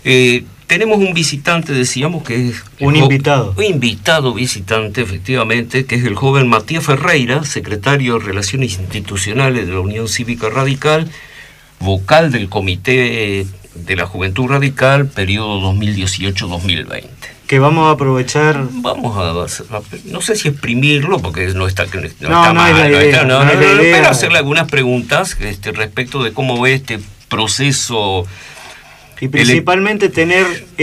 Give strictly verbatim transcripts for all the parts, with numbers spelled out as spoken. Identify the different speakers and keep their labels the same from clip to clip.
Speaker 1: Eh, tenemos un visitante, decíamos que es...
Speaker 2: Un invitado.
Speaker 1: Un invitado visitante, efectivamente, que es el joven Matías Ferreira, secretario de Relaciones Institucionales de la Unión Cívica Radical, vocal del Comité de la Juventud Radical, periodo dos mil dieciocho dos mil veinte.
Speaker 2: Que vamos a aprovechar...
Speaker 1: Vamos a, a... no sé si exprimirlo, porque no está, no
Speaker 2: no,
Speaker 1: está
Speaker 2: no
Speaker 1: mal,
Speaker 2: es la
Speaker 1: no
Speaker 2: idea,
Speaker 1: está, no,
Speaker 2: no
Speaker 1: no,
Speaker 2: es la
Speaker 1: no,
Speaker 2: idea.
Speaker 1: pero hacerle algunas preguntas este, respecto de cómo ve este proceso...
Speaker 2: Y principalmente tener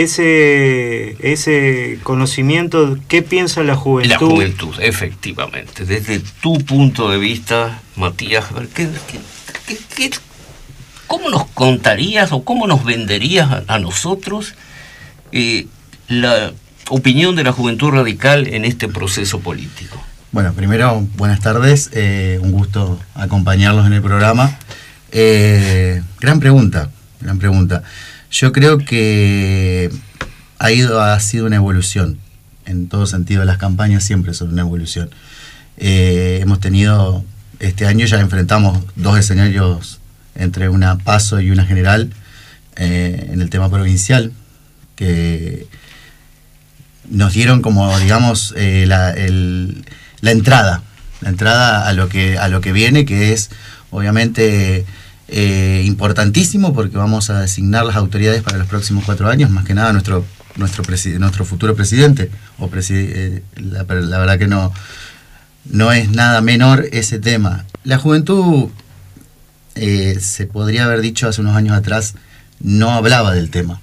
Speaker 2: ese ese conocimiento, ¿qué piensa la juventud?
Speaker 1: La juventud, efectivamente. Desde tu punto de vista, Matías, ¿qué, qué, qué, qué, ¿cómo nos contarías o cómo nos venderías a, a nosotros eh, la opinión de la juventud radical en este proceso político?
Speaker 3: Bueno, primero, buenas tardes. Eh, un gusto acompañarlos en el programa. Eh, gran pregunta, gran pregunta. Yo creo que ha ido, ha sido una evolución, en todo sentido. Las campañas siempre son una evolución. Eh, hemos tenido, este año ya enfrentamos dos escenarios entre una PASO y una general eh, en el tema provincial, que nos dieron como, digamos, eh, la, el, la entrada, la entrada a lo que, a lo que viene, que es, obviamente... Eh, importantísimo, porque vamos a designar las autoridades para los próximos cuatro años, más que nada nuestro nuestro, presi nuestro futuro presidente. O preside eh, la, la verdad que no, no es nada menor ese tema. La juventud, eh, se podría haber dicho hace unos años atrás, no hablaba del tema.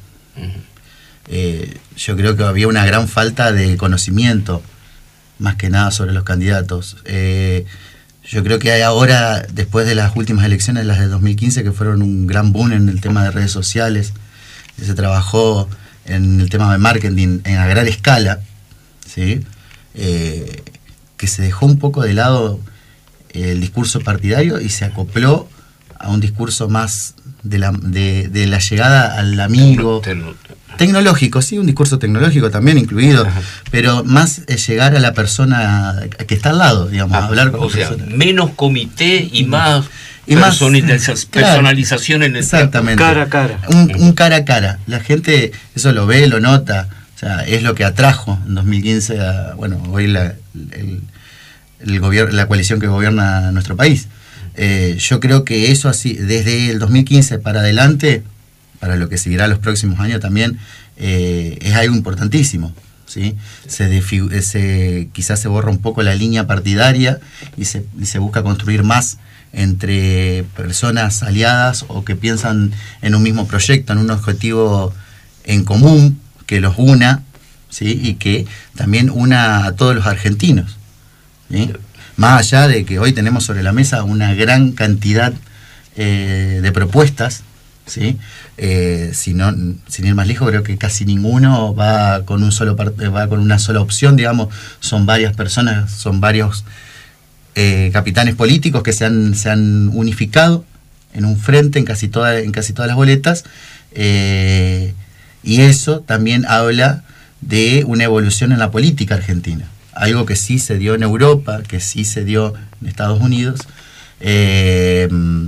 Speaker 3: Eh, yo creo que había una gran falta de conocimiento, más que nada sobre los candidatos. Eh, Yo creo que hay ahora, después de las últimas elecciones, las de dos mil quince, que fueron un gran boom en el tema de redes sociales, que se trabajó en el tema de marketing en a gran escala, ¿sí? Eh, que se dejó un poco de lado el discurso partidario y se acopló a un discurso más de la, de, de la llegada al amigo. Tecnológico, sí, un discurso tecnológico también incluido, ajá, pero más es llegar a la persona que está al lado, digamos, ah, hablar con
Speaker 1: o
Speaker 3: la
Speaker 1: sea,
Speaker 3: persona.
Speaker 1: Menos comité y más,
Speaker 3: y más
Speaker 1: personaliza
Speaker 3: claro,
Speaker 1: personalización en el
Speaker 3: exactamente.
Speaker 2: Cara a cara.
Speaker 3: Un, un cara a cara. La gente eso lo ve, lo nota, o sea, es lo que atrajo en dos mil quince a, bueno, hoy la, el, el gobierno, la coalición que gobierna nuestro país. Eh, yo creo que eso así, desde el dos mil quince para adelante, para lo que seguirá los próximos años también, eh, es algo importantísimo, ¿sí? Se, se quizás se borra un poco la línea partidaria y se, y se busca construir más entre personas aliadas o que piensan en un mismo proyecto, en un objetivo en común que los una, ¿sí? Y que también una a todos los argentinos, ¿sí? Más allá de que hoy tenemos sobre la mesa una gran cantidad eh, de propuestas, ¿sí? Eh, si no, sin ir más lejos, creo que casi ninguno va con un solo va con una sola opción, digamos. Son varias personas, son varios eh, capitanes políticos que se han, se han unificado en un frente en casi, toda, en casi todas las boletas, eh, y eso también habla de una evolución en la política argentina, algo que sí se dio en Europa, que sí se dio en Estados Unidos. eh,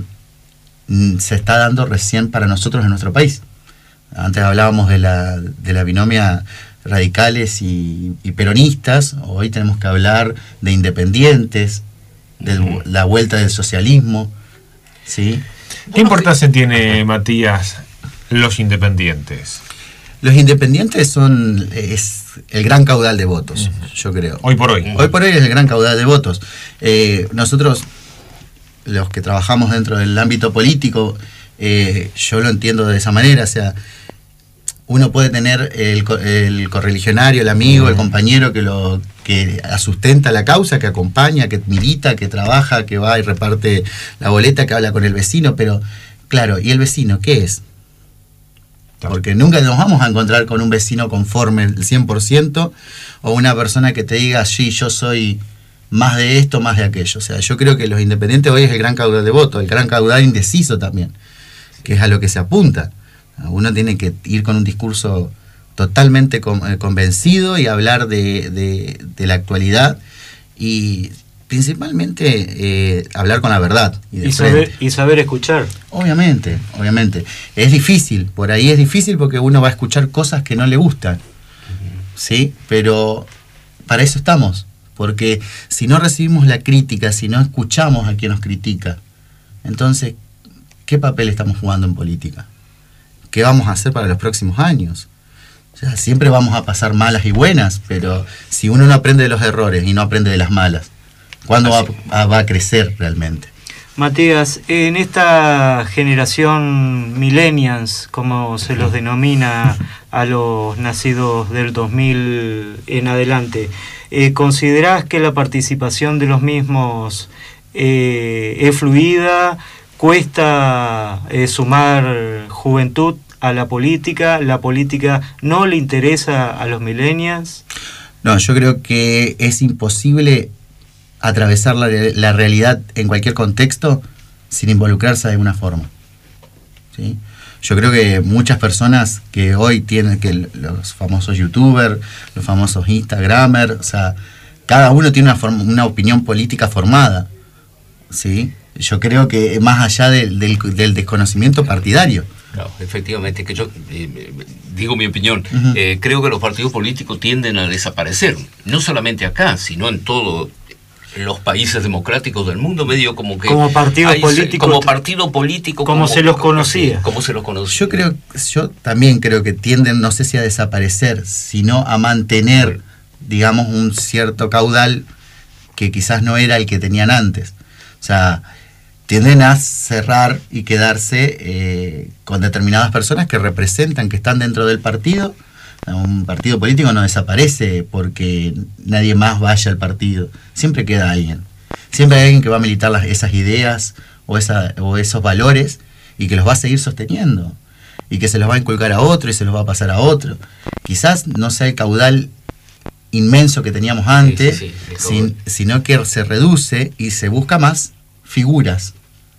Speaker 3: se está dando recién para nosotros en nuestro país. Antes hablábamos de la, de la binomia radicales y, y peronistas, hoy tenemos que hablar de independientes, de uh-huh. la vuelta del socialismo, ¿sí?
Speaker 4: ¿Qué importancia tiene, Matías, los independientes?
Speaker 3: Los independientes son es el gran caudal de votos, uh-huh. yo creo.
Speaker 4: Hoy por hoy.
Speaker 3: Hoy por hoy es el gran caudal de votos. Eh, nosotros... los que trabajamos dentro del ámbito político, eh, yo lo entiendo de esa manera. O sea, uno puede tener el, el correligionario, el amigo, el compañero que lo que sustenta la causa, que acompaña, que milita, que trabaja, que va y reparte la boleta, que habla con el vecino, pero claro, ¿y el vecino qué es? Porque nunca nos vamos a encontrar con un vecino conforme el cien por ciento o una persona que te diga, sí, yo soy... más de esto, más de aquello. O sea, yo creo que los independientes hoy es el gran caudal de votos, el gran caudal indeciso también, que es a lo que se apunta. Uno tiene que ir con un discurso totalmente convencido y hablar de, de, de la actualidad. Y principalmente eh, hablar con la verdad. Y, de
Speaker 2: y, saber, y saber escuchar.
Speaker 3: Obviamente, obviamente. Es difícil, por ahí es difícil porque uno va a escuchar cosas que no le gustan. ¿Sí? Pero para eso estamos. Porque si no recibimos la crítica, si no escuchamos a quien nos critica, entonces, ¿qué papel estamos jugando en política? ¿Qué vamos a hacer para los próximos años? O sea, siempre vamos a pasar malas y buenas, pero si uno no aprende de los errores y no aprende de las malas, ¿cuándo va a, va a crecer realmente?
Speaker 2: Matías, en esta generación millennials, como se los denomina a los nacidos del dos mil en adelante, eh, ¿considerás que la participación de los mismos eh, es fluida? ¿Cuesta eh, sumar juventud a la política? ¿La política no le interesa a los millennials?
Speaker 3: No, yo creo que es imposible atravesar la, la realidad en cualquier contexto sin involucrarse de alguna forma. ¿Sí? Yo creo que muchas personas que hoy tienen, que los famosos youtubers, los famosos instagramers, o sea, cada uno tiene una, forma, una opinión política formada. ¿Sí? Yo creo que más allá del, del, del desconocimiento partidario.
Speaker 1: No, efectivamente, que yo eh, digo mi opinión, uh-huh. eh, creo que los partidos políticos tienden a desaparecer, no solamente acá, sino en todos los países democráticos del mundo, medio como que
Speaker 2: como partido hay, político,
Speaker 1: como partido político,
Speaker 2: como, como se los conocía,
Speaker 1: como se los conocía.
Speaker 3: Yo creo, yo también creo que tienden, no sé si a desaparecer, sino a mantener, digamos, un cierto caudal que quizás no era el que tenían antes. O sea, tienden a cerrar y quedarse eh, con determinadas personas que representan, que están dentro del partido. Un partido político no desaparece porque nadie más vaya al partido. Siempre queda alguien. Siempre hay alguien que va a militar las, esas ideas o, esa, o esos valores y que los va a seguir sosteniendo. Y que se los va a inculcar a otro y se los va a pasar a otro. Quizás no sea el caudal inmenso que teníamos antes, sí, sí, sí, sin, sino que se reduce y se busca más figuras,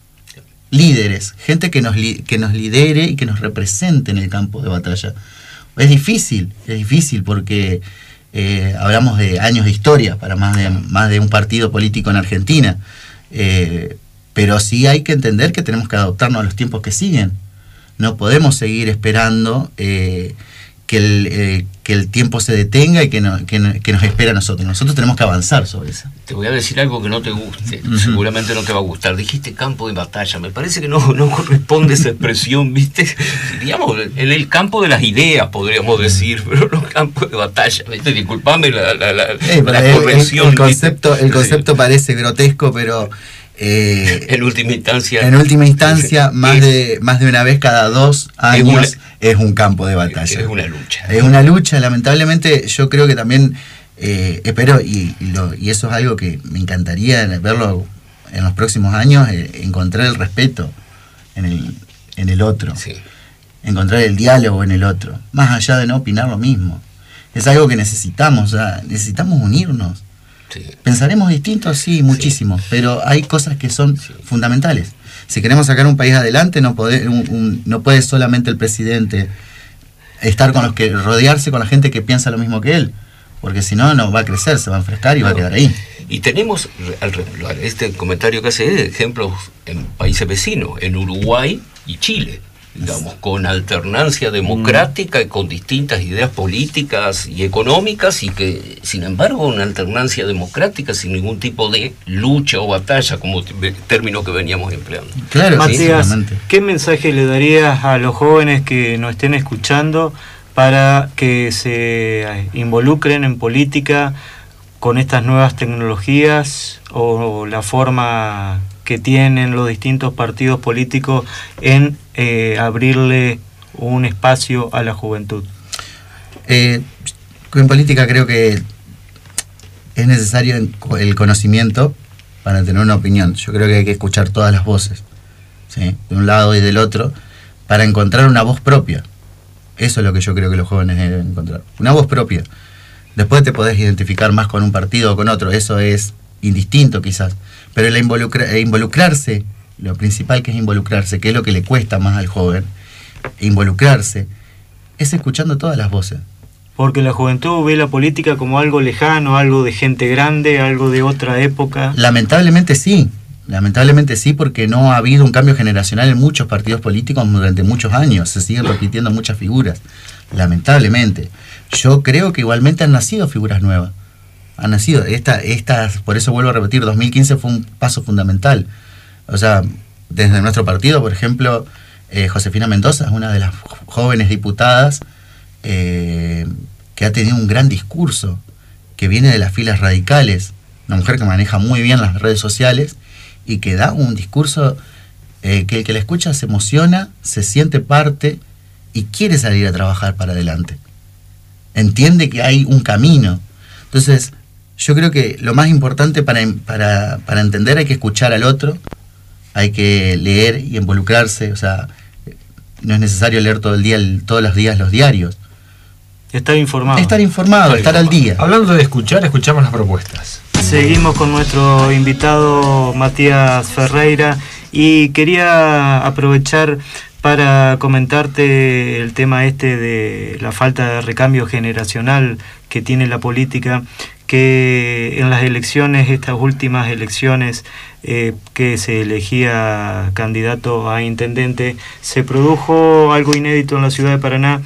Speaker 3: líderes, gente que nos, li, que nos lidere y que nos represente en el campo de batalla. Es difícil, es difícil porque eh, hablamos de años de historia para más de, más de un partido político en Argentina, eh, pero sí hay que entender que tenemos que adaptarnos a los tiempos que siguen. No podemos seguir esperando eh, que, el, eh, que el tiempo se detenga y que, no, que, no, que nos espera a nosotros. Nosotros tenemos que avanzar sobre eso.
Speaker 1: Te voy a decir algo que no te guste, uh-huh. seguramente no te va a gustar. Dijiste campo de batalla, me parece que no, no corresponde esa expresión, ¿viste? Digamos, en el campo de las ideas, podríamos decir, pero no campo de batalla, ¿viste? Disculpame la, la, la,
Speaker 3: eh, la el, corrección. El, el concepto, el concepto sí. parece grotesco, pero...
Speaker 1: Eh, en última instancia
Speaker 3: en última instancia más es, de más de una vez cada dos años es, una, es un campo de batalla,
Speaker 1: es una lucha
Speaker 3: es una lucha lamentablemente. Yo creo que también eh, espero y, y, lo, y eso es algo que me encantaría verlo en los próximos años, eh, encontrar el respeto en el, en el otro,
Speaker 1: sí.
Speaker 3: encontrar el diálogo en el otro, más allá de no opinar lo mismo. Es algo que necesitamos, o sea, necesitamos unirnos.
Speaker 1: Sí.
Speaker 3: Pensaremos distintos, sí, muchísimo, sí. pero hay cosas que son
Speaker 1: sí.
Speaker 3: fundamentales. Si queremos sacar un país adelante, no puede, un, un, no puede solamente el presidente estar con los que, rodearse con la gente que piensa lo mismo que él, porque si no, no va a crecer, se va a enfrescar y no. va a quedar ahí.
Speaker 1: Y tenemos, este comentario que hace, ejemplos en países vecinos, en Uruguay y Chile. Digamos, con alternancia democrática y con distintas ideas políticas y económicas, y que, sin embargo, una alternancia democrática sin ningún tipo de lucha o batalla, como término que veníamos empleando.
Speaker 2: Claro, Matías, ¿sí? ¿Qué mensaje le darías a los jóvenes que nos estén escuchando para que se involucren en política con estas nuevas tecnologías o la forma que tienen los distintos partidos políticos en eh, abrirle un espacio a la juventud?
Speaker 3: Eh, en política creo que es necesario el conocimiento para tener una opinión. Yo creo que hay que escuchar todas las voces, ¿sí? De un lado y del otro, para encontrar una voz propia. Eso es lo que yo creo que los jóvenes deben encontrar, una voz propia. Después te podés identificar más con un partido o con otro, eso es indistinto quizás, pero el involucra, involucrarse, lo principal que es involucrarse, que es lo que le cuesta más al joven, involucrarse, es escuchando todas las voces.
Speaker 2: Porque la juventud ve la política como algo lejano, algo de gente grande, algo de otra época.
Speaker 3: Lamentablemente sí, lamentablemente sí, porque no ha habido un cambio generacional en muchos partidos políticos durante muchos años, se siguen repitiendo muchas figuras, lamentablemente. Yo creo que igualmente han nacido figuras nuevas, han nacido, esta, estas, por eso vuelvo a repetir, dos mil quince fue un paso fundamental. O sea, desde nuestro partido, por ejemplo, eh, Josefina Mendoza es una de las jóvenes diputadas Eh, que ha tenido un gran discurso, que viene de las filas radicales, una mujer que maneja muy bien las redes sociales y que da un discurso eh, que el que la escucha se emociona, se siente parte y quiere salir a trabajar para adelante. Entiende que hay un camino. Entonces, yo creo que lo más importante para, para, para entender hay que escuchar al otro, hay que leer y involucrarse, o sea, no es necesario leer todo el día, todos los días los diarios.
Speaker 2: Estar informado.
Speaker 3: Estar informado, estar, estar al día.
Speaker 4: Hablando de escuchar, escuchamos las propuestas.
Speaker 2: Seguimos con nuestro invitado Matías Ferreira y quería aprovechar para comentarte el tema este de la falta de recambio generacional que tiene la política, que en las elecciones, estas últimas elecciones eh, que se elegía candidato a intendente, se produjo algo inédito en la ciudad de Paraná,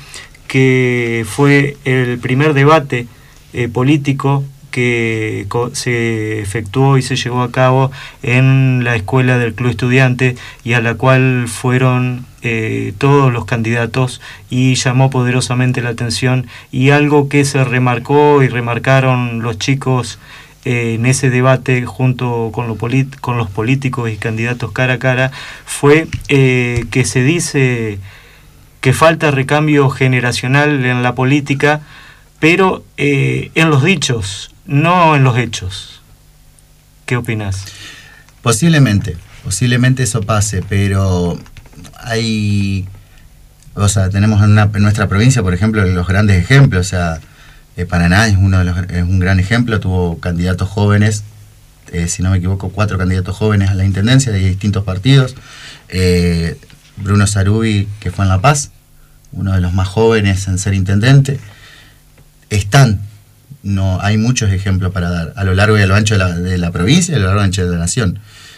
Speaker 2: que fue el primer debate eh, político que se efectuó y se llevó a cabo en la escuela del Club Estudiante y a la cual fueron eh, todos los candidatos y llamó poderosamente la atención, y algo que se remarcó y remarcaron los chicos eh, en ese debate junto con, lo con los políticos y candidatos cara a cara fue eh, que se dice que falta recambio generacional en la política, pero eh, en los dichos, no en los hechos. ¿Qué opinas?
Speaker 3: Posiblemente, posiblemente eso pase, pero hay, o sea, tenemos en, una, en nuestra provincia, por ejemplo, los grandes ejemplos. O sea, eh, Paraná es uno de los, es un gran ejemplo, tuvo candidatos jóvenes, eh, si no me equivoco, cuatro candidatos jóvenes a la intendencia de distintos partidos. Eh, Bruno Sarubi, que fue en La Paz, uno de los más jóvenes en ser intendente. Están, no hay muchos ejemplos para dar a lo largo y a lo ancho de la, de la provincia y a lo largo y ancho de la nación,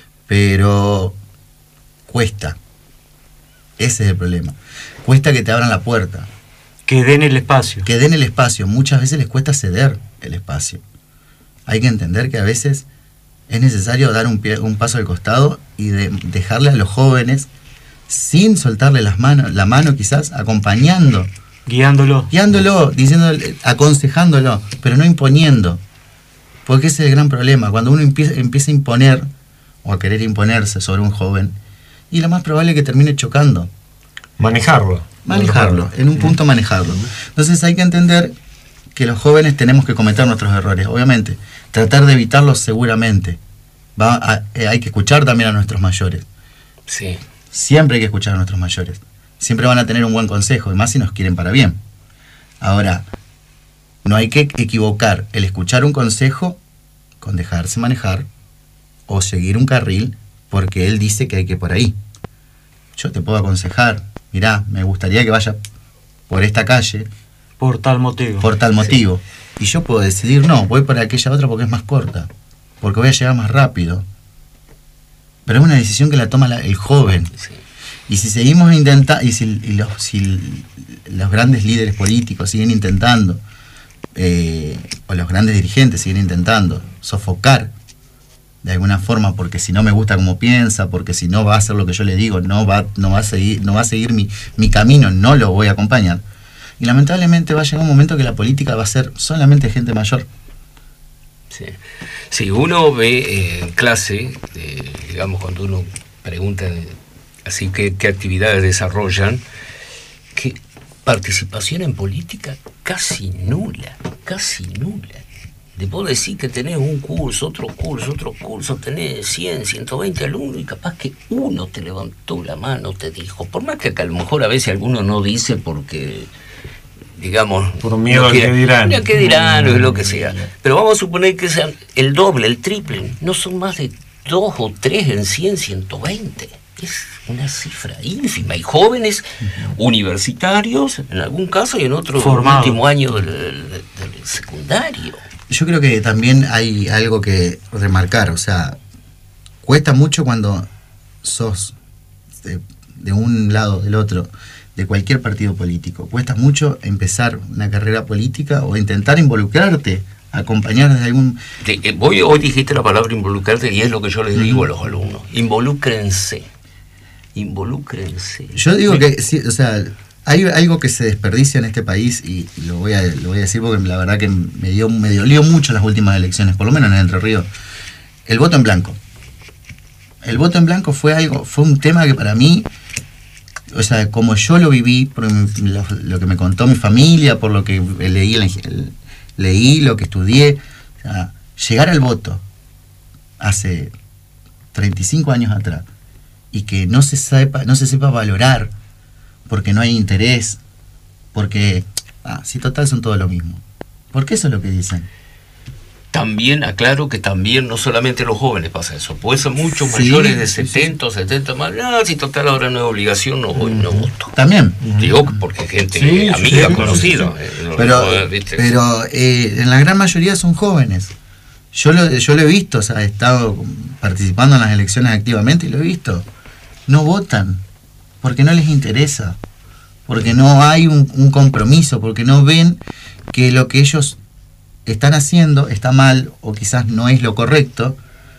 Speaker 3: pero cuesta, ese es el problema, cuesta que te abran la puerta,
Speaker 2: que den el espacio,
Speaker 3: que den el espacio, muchas veces les cuesta ceder el espacio. Hay que entender que a veces es necesario dar un, pie, un paso al costado y de, dejarle a los jóvenes, sin soltarle las manos, la mano quizás, acompañando,
Speaker 2: guiándolo,
Speaker 3: guiándolo, diciéndole, aconsejándolo, pero no imponiendo, porque ese es el gran problema, cuando uno empieza, empieza a imponer o a querer imponerse sobre un joven, y lo más probable es que termine chocando.
Speaker 4: Manejarlo.
Speaker 3: Manejarlo, en un punto manejarlo. Entonces hay que entender que los jóvenes tenemos que cometer nuestros errores, obviamente, tratar de evitarlos seguramente. Va a, eh, hay que escuchar también a nuestros mayores.
Speaker 1: Sí.
Speaker 3: Siempre hay que escuchar a nuestros mayores. Siempre van a tener un buen consejo, y más si nos quieren para bien. Ahora, no hay que equivocar el escuchar un consejo con dejarse manejar o seguir un carril porque él dice que hay que por ahí. Yo te puedo aconsejar, mirá, me gustaría que vaya por esta calle.
Speaker 2: Por tal motivo.
Speaker 3: Por tal motivo. Sí. Y yo puedo decidir, no, voy por aquella otra porque es más corta, porque voy a llegar más rápido. Pero es una decisión que la toma la, el joven.
Speaker 1: Sí.
Speaker 3: Y si seguimos intentando, y, si, y los, si los grandes líderes políticos siguen intentando, eh, o los grandes dirigentes siguen intentando sofocar de alguna forma, porque si no me gusta como piensa, porque si no va a hacer lo que yo le digo, no va, no va a seguir, no va a seguir mi, mi camino, no lo voy a acompañar. Y lamentablemente va a llegar un momento que la política va a ser solamente gente mayor.
Speaker 1: Sí, sí, uno ve eh, en clase, eh, digamos, cuando uno pregunta así qué, qué actividades desarrollan, que participación en política casi nula, casi nula. Te puedo decir que tenés un curso, otro curso, otro curso, tenés cien, ciento veinte alumnos y capaz que uno te levantó la mano, te dijo, por más que a lo mejor a veces alguno no dice porque... digamos,
Speaker 4: por miedo
Speaker 1: no
Speaker 4: a que dirán,
Speaker 1: a que dirán o lo que sea, pero vamos a suponer que sean el doble, el triple, no son más de dos o tres en cien, ciento veinte. es una cifra ínfima. Y jóvenes universitarios, en algún caso, y en otro,
Speaker 2: Formados.
Speaker 1: último año del, del- del secundario.
Speaker 3: Yo creo que también hay algo que remarcar, o sea, cuesta mucho cuando sos de, de un lado, del otro, de cualquier partido político. Cuesta mucho empezar una carrera política o intentar involucrarte, acompañar desde algún...
Speaker 1: De- eh, voy, hoy dijiste la palabra involucrarte y es lo que yo les digo a los alumnos. Involúcrense. Involúcrense.
Speaker 3: Yo digo que, sí, o sea, hay algo que se desperdicia en este país y, y lo voy a lo voy a decir porque la verdad que me dio me dolió mucho las últimas elecciones, por lo menos en Entre Ríos. El voto en blanco. El voto en blanco fue algo, fue un tema que para mí, o sea, como yo lo viví, por lo, lo que me contó mi familia, por lo que leí, el- leí lo que estudié, o sea, llegar al voto hace treinta y cinco años atrás y que no se sepa, no se sepa valorar porque no hay interés, porque, ah, si total son todo lo mismo. Porque eso es lo que dicen.
Speaker 1: También aclaro que también no solamente los jóvenes pasa eso, puede ser muchos
Speaker 3: Sí,
Speaker 1: mayores de
Speaker 3: sí, sí.
Speaker 1: setenta o setenta más, ah, si total ahora no es obligación, no voy, no voto.
Speaker 3: También.
Speaker 1: Digo porque gente
Speaker 4: Sí,
Speaker 1: amiga,
Speaker 4: sí,
Speaker 1: conocida.
Speaker 4: sí,
Speaker 1: eh, no-
Speaker 3: Pero,
Speaker 1: no, ¿viste?
Speaker 3: pero eh, en la gran mayoría son jóvenes. Yo lo, yo lo he visto, o sea, he estado participando en las elecciones activamente y lo he visto. No votan porque no les interesa, porque no hay un, un compromiso, porque no ven que lo que ellos están haciendo está mal o quizás no es lo correcto,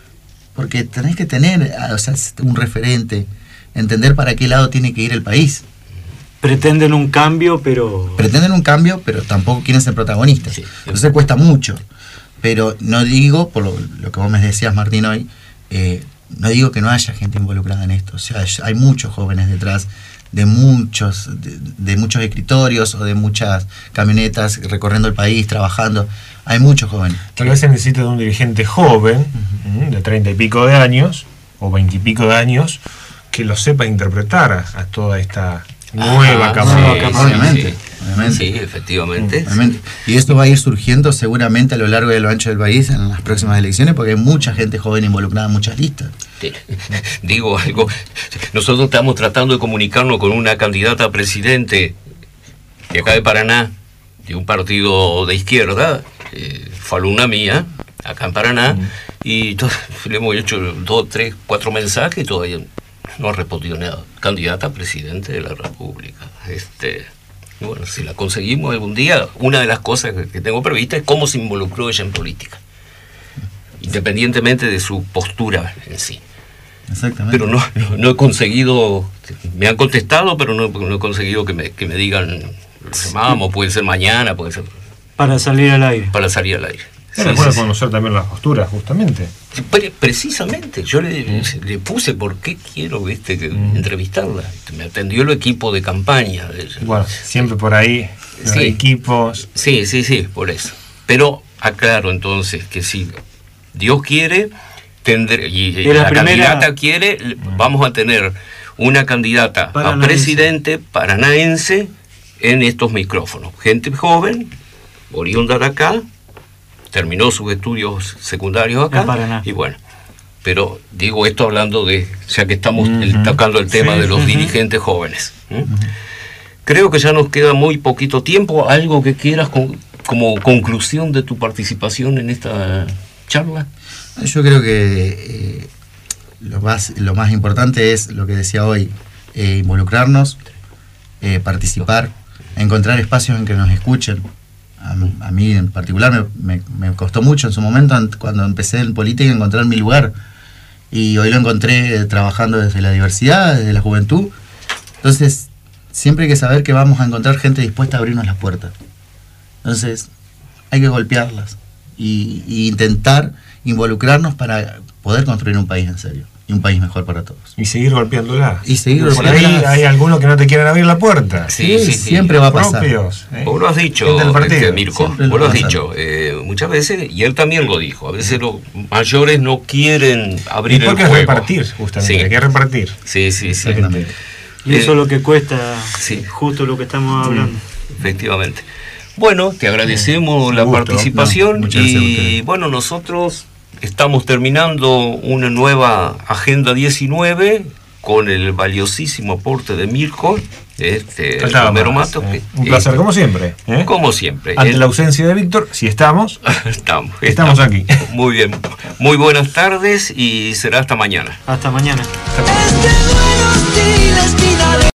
Speaker 3: porque tenés que tener, o sea, un referente, entender para qué lado tiene que ir el país.
Speaker 2: Pretenden un cambio, pero...
Speaker 3: Pretenden un cambio, pero tampoco quieren ser protagonistas.
Speaker 1: Sí.
Speaker 3: Entonces cuesta mucho. Pero no digo, por lo, lo que vos me decías, Martín, hoy, eh, no digo que no haya gente involucrada en esto. O sea, hay muchos jóvenes detrás de muchos, de, de muchos escritorios o de muchas camionetas recorriendo el país, trabajando. Hay muchos jóvenes.
Speaker 4: Tal vez se necesita de un dirigente joven, ¿m? de treinta y pico de años, o veinte y pico de años, que lo sepa interpretar a, a toda esta nueva
Speaker 1: Ah,
Speaker 4: cámara.
Speaker 2: nueva
Speaker 1: sí,
Speaker 2: cámara.
Speaker 3: Obviamente,
Speaker 1: sí.
Speaker 3: obviamente.
Speaker 1: Sí, efectivamente.
Speaker 3: Obviamente. Y esto va a ir surgiendo seguramente a lo largo y a lo ancho del país en las próximas elecciones, porque hay mucha gente joven involucrada en muchas listas.
Speaker 1: Sí. Digo algo, nosotros estamos tratando de comunicarnos con una candidata a presidente de acá de Paraná, de un partido de izquierda, eh, fue alumna mía, acá en Paraná, y to- le hemos hecho dos, tres, cuatro mensajes y todavía no ha respondido nada. Candidata a presidente de la República. Este, y bueno, si la conseguimos algún día, una de las cosas que, que tengo prevista es cómo se involucró ella en política, independientemente de su postura en sí.
Speaker 3: Exactamente.
Speaker 1: Pero no, no, no he conseguido, me han contestado, pero no, no he conseguido que me, que me digan, llamamos, puede ser mañana, puede ser
Speaker 2: Para salir al aire.
Speaker 1: para salir al aire.
Speaker 4: Era
Speaker 1: Sí,
Speaker 4: bueno
Speaker 1: sí, sí.
Speaker 4: conocer también las posturas, justamente.
Speaker 1: Pre- Precisamente, yo le, le puse por qué quiero ¿viste? Que,
Speaker 4: Mm.
Speaker 1: entrevistarla. Me atendió el equipo de campaña. de ella.
Speaker 4: Bueno, siempre por ahí, los
Speaker 1: Sí.
Speaker 4: equipos.
Speaker 1: Sí, sí, sí, por eso. Pero aclaro entonces que si Dios quiere, tendré, y, y
Speaker 2: De la
Speaker 1: la
Speaker 2: primera-
Speaker 1: candidata quiere, le- vamos a tener una candidata a
Speaker 2: Paranaense.
Speaker 1: presidente paranaense en estos micrófonos. Gente joven, oriunda de acá, terminó sus estudios secundarios acá,
Speaker 2: En Paraná.
Speaker 1: y bueno. Pero digo esto hablando de, ya que estamos
Speaker 4: Ujú.
Speaker 1: el- tocando el tema
Speaker 4: Sí,
Speaker 1: de los
Speaker 2: ujú.
Speaker 1: dirigentes jóvenes. ¿m? Creo que ya nos queda muy poquito tiempo. ¿Algo que quieras con- como conclusión de tu participación en esta charla?
Speaker 3: Yo creo que eh, lo, más, lo más importante es lo que decía hoy, eh, involucrarnos, eh, participar, encontrar espacios en que nos escuchen. A, a mí en particular me, me, me costó mucho en su momento, an- cuando empecé en política, encontrar mi lugar. Y hoy lo encontré eh, trabajando desde la diversidad, desde la juventud. Entonces, siempre hay que saber que vamos a encontrar gente dispuesta a abrirnos las puertas. Entonces, hay que golpearlas y, y intentar involucrarnos para poder construir un país en serio y un país mejor para todos.
Speaker 4: Y seguir golpeándola.
Speaker 3: Y seguir
Speaker 4: Por ahí
Speaker 3: golpeándolas.
Speaker 4: hay algunos que no te quieren abrir la puerta.
Speaker 1: Sí, sí, sí.
Speaker 3: siempre va a pasar.
Speaker 4: Propios. ¿eh?
Speaker 1: Vos lo has dicho,
Speaker 4: Gente del partido.
Speaker 1: este, Mirko,
Speaker 3: Siempre
Speaker 1: vos
Speaker 3: lo
Speaker 1: lo has
Speaker 3: va a
Speaker 1: dicho eh, muchas veces, y él también lo dijo, a veces los mayores no quieren abrir
Speaker 4: Y
Speaker 1: el
Speaker 4: porque
Speaker 1: juego.
Speaker 4: es repartir, justamente.
Speaker 1: Sí.
Speaker 4: Hay que repartir.
Speaker 1: Sí, sí, sí.
Speaker 3: Exactamente.
Speaker 2: Y eso
Speaker 1: Eh,
Speaker 2: es lo que cuesta,
Speaker 1: sí.
Speaker 2: justo lo que estamos hablando.
Speaker 1: Efectivamente. Bueno, te agradecemos
Speaker 4: Un
Speaker 1: la
Speaker 4: gusto.
Speaker 1: participación
Speaker 3: No, muchas gracias a
Speaker 1: y
Speaker 3: ustedes.
Speaker 1: bueno, nosotros estamos terminando una nueva Agenda diecinueve con el valiosísimo aporte de Mirko, este,
Speaker 4: Faltaba
Speaker 1: Romero
Speaker 4: más,
Speaker 1: Matos.
Speaker 4: eh.
Speaker 1: que-
Speaker 4: Un placer,
Speaker 1: eh,
Speaker 4: como siempre. ¿eh?
Speaker 1: Como siempre.
Speaker 4: Ante
Speaker 1: El-
Speaker 4: la ausencia de Víctor, si estamos,
Speaker 1: estamos,
Speaker 4: estamos aquí.
Speaker 1: Muy bien. Muy buenas tardes y será hasta mañana.
Speaker 2: Hasta mañana.
Speaker 5: Es que duelo si les